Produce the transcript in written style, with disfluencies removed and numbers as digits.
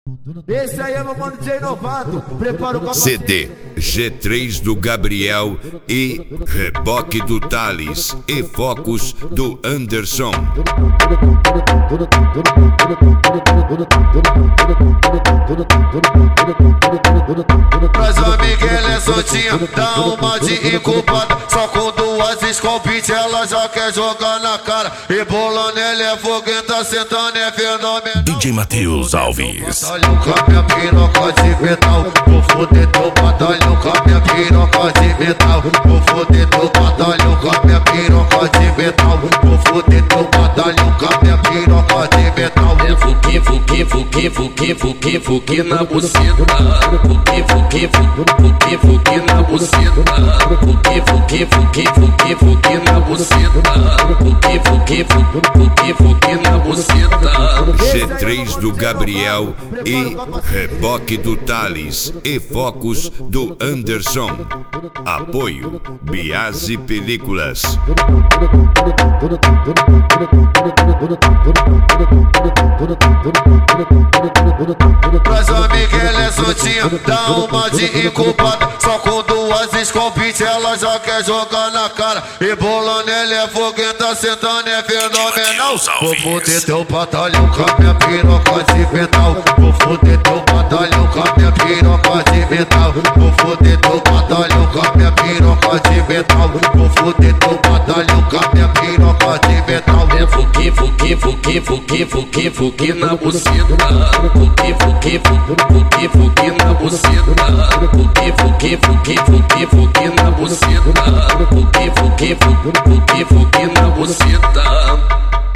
Esse aí é meu mano DJ Novato. Prepara o CD G3 do Gabriel e reboque do Thales e focos do Anderson. Mas o Miguel é soltinho, dá uma de incubada. Só com duas escopite ela já quer jogar na cara. E bolando ele é foguenta, sentando é fenomenal. DJ Matheus Alves. Batalhão com a minha piroca de metal. Vou foder teu batalhão com a minha piroca de metal. Vou foder teu batalhão com a minha piroca de metal. Vou foder teu batalhão com a minha piroca de metal. Fuque na buceta. Fuque na buceta. Fuque na buceta. Fuque na buceta. G3 do Gabriel e reboque do Thales e focos do Anderson. Apoio Biase Películas. Mas o Miguel é soltinho, dá uma de incubada. Só com duas escopite ela já quer jogar na cara. E bolando ele é foguenta, sentando é fenomenal. Vou foder teu batalhão com a minha piroca de metal. Vou foder teu batalhão com a minha piroca de metal. Vou foder teu batalhão com a minha piroca de metal. Vou foder teu batalhão com a minha piroca de metal. Fuque na buceta. Fuque na buceta. Fuque na buceta. Fuque na buceta.